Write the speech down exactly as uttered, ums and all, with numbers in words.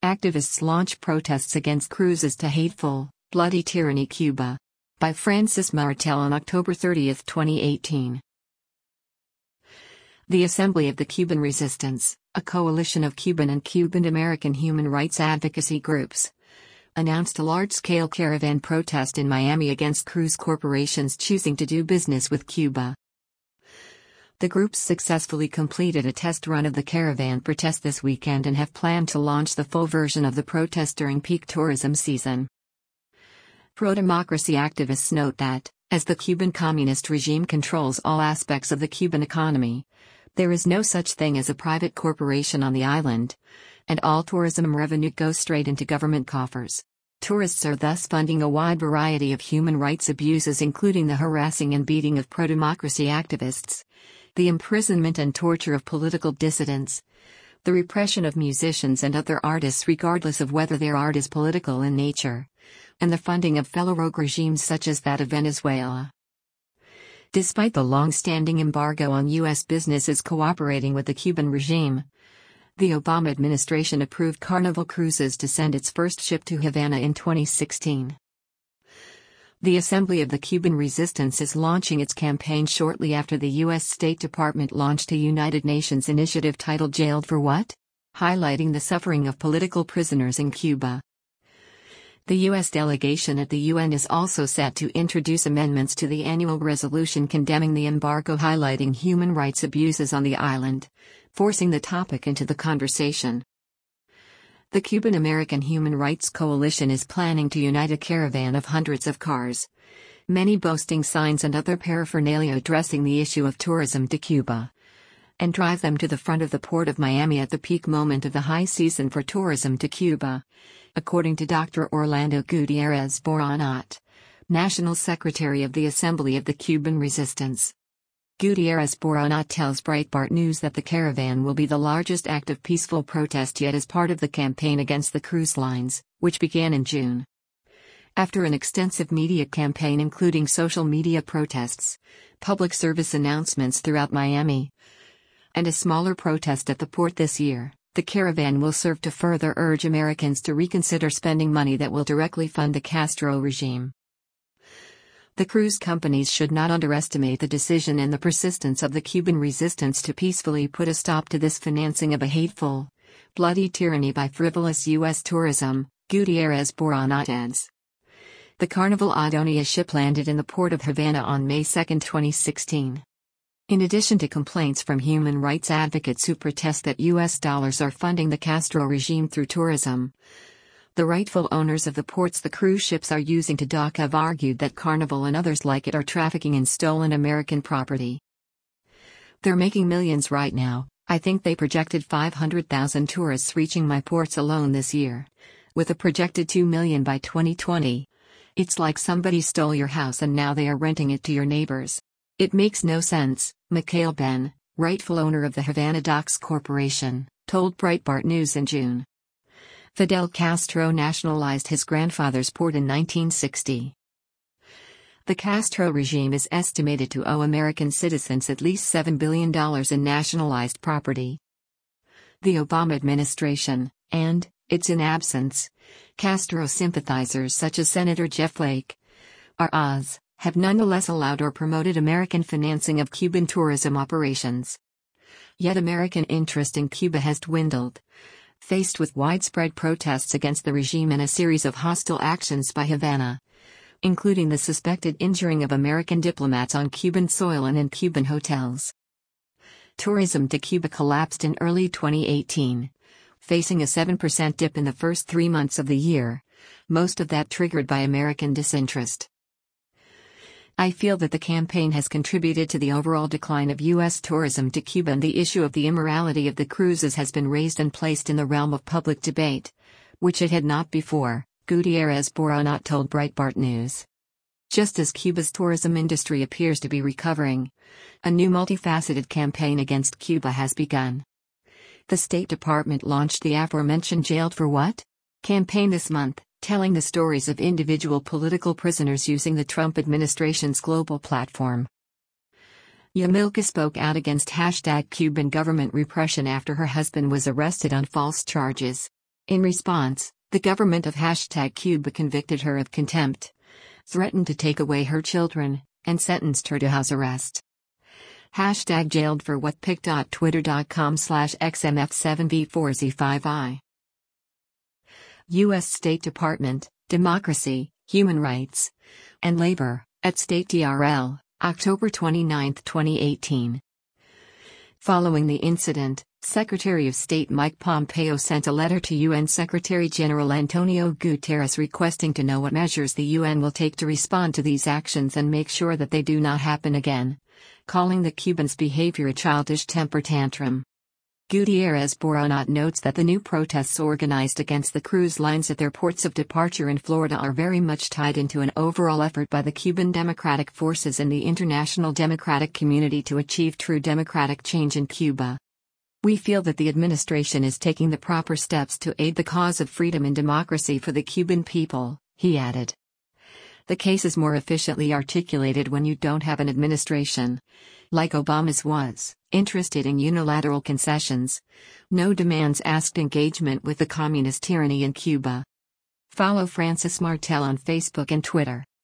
Activists launch protests against cruises to hateful, bloody tyranny Cuba. By Francis Martel on October thirtieth, twenty eighteen. The Assembly of the Cuban Resistance, a coalition of Cuban and Cuban-American human rights advocacy groups, announced a large-scale caravan protest in Miami against cruise corporations choosing to do business with Cuba. The groups successfully completed a test run of the caravan protest this weekend and have planned to launch the full version of the protest during peak tourism season. Pro-democracy activists note that, as the Cuban communist regime controls all aspects of the Cuban economy, there is no such thing as a private corporation on the island, and all tourism revenue goes straight into government coffers. Tourists are thus funding a wide variety of human rights abuses, including the harassing and beating of pro-democracy activists, the imprisonment and torture of political dissidents, the repression of musicians and other artists regardless of whether their art is political in nature, and the funding of fellow rogue regimes such as that of Venezuela. Despite the long-standing embargo on U S businesses cooperating with the Cuban regime, the Obama administration approved Carnival Cruises to send its first ship to Havana in twenty sixteen. The Assembly of the Cuban Resistance is launching its campaign shortly after the U S State Department launched a United Nations initiative titled Jailed for What?, highlighting the suffering of political prisoners in Cuba. The U S delegation at the U N is also set to introduce amendments to the annual resolution condemning the embargo, highlighting human rights abuses on the island, forcing the topic into the conversation. The Cuban-American Human Rights Coalition is planning to unite a caravan of hundreds of cars, many boasting signs and other paraphernalia addressing the issue of tourism to Cuba, and drive them to the front of the port of Miami at the peak moment of the high season for tourism to Cuba, according to Doctor Orlando Gutierrez Boronat, National Secretary of the Assembly of the Cuban Resistance. Gutierrez Boronat tells Breitbart News that the caravan will be the largest act of peaceful protest yet as part of the campaign against the cruise lines, which began in June. After an extensive media campaign including social media protests, public service announcements throughout Miami, and a smaller protest at the port this year, the caravan will serve to further urge Americans to reconsider spending money that will directly fund the Castro regime. The cruise companies should not underestimate the decision and the persistence of the Cuban resistance to peacefully put a stop to this financing of a hateful, bloody tyranny by frivolous U S tourism, Gutierrez Boronat adds. The Carnival Adonia ship landed in the port of Havana on May second, twenty sixteen. In addition to complaints from human rights advocates who protest that U S dollars are funding the Castro regime through tourism, the rightful owners of the ports the cruise ships are using to dock have argued that Carnival and others like it are trafficking in stolen American property. They're making millions right now. I think they projected five hundred thousand tourists reaching my ports alone this year, with a projected two million by twenty twenty. It's like somebody stole your house and now they are renting it to your neighbors. It makes no sense, Mikhail Ben, rightful owner of the Havana Docks Corporation, told Breitbart News in June. Fidel Castro nationalized his grandfather's port in nineteen sixty. The Castro regime is estimated to owe American citizens at least seven billion dollars in nationalized property. The Obama administration, and, its in absence, Castro sympathizers such as Senator Jeff Flake, R. Oz, have nonetheless allowed or promoted American financing of Cuban tourism operations. Yet American interest in Cuba has dwindled, faced with widespread protests against the regime and a series of hostile actions by Havana, including the suspected injuring of American diplomats on Cuban soil and in Cuban hotels. Tourism to Cuba collapsed in early twenty eighteen, facing a seven percent dip in the first three months of the year, most of that triggered by American disinterest. I feel that the campaign has contributed to the overall decline of U S tourism to Cuba, and the issue of the immorality of the cruises has been raised and placed in the realm of public debate, which it had not before, Gutierrez Boronat told Breitbart News. Just as Cuba's tourism industry appears to be recovering, a new multifaceted campaign against Cuba has begun. The State Department launched the aforementioned Jailed for What? Campaign this month, telling the stories of individual political prisoners using the Trump administration's global platform. Yamilka spoke out against hashtag Cuban government repression after her husband was arrested on false charges. In response, the government of hashtag Cuba convicted her of contempt, threatened to take away her children, and sentenced her to house arrest. Hashtag jailed for what pic.twitter.com slash xmf7v4z5i. U S State Department, Democracy, Human Rights, and Labor, at State D R L, October twenty-ninth, twenty eighteen. Following the incident, Secretary of State Mike Pompeo sent a letter to U N Secretary-General Antonio Guterres requesting to know what measures the U N will take to respond to these actions and make sure that they do not happen again, calling the Cubans' behavior a childish temper tantrum. Gutierrez Boronat notes that the new protests organized against the cruise lines at their ports of departure in Florida are very much tied into an overall effort by the Cuban democratic forces and the international democratic community to achieve true democratic change in Cuba. We feel that the administration is taking the proper steps to aid the cause of freedom and democracy for the Cuban people, he added. The case is more efficiently articulated when you don't have an administration, like Obama's was, interested in unilateral concessions. No demands asked engagement with the communist tyranny in Cuba. Follow Francis Martel on Facebook and Twitter.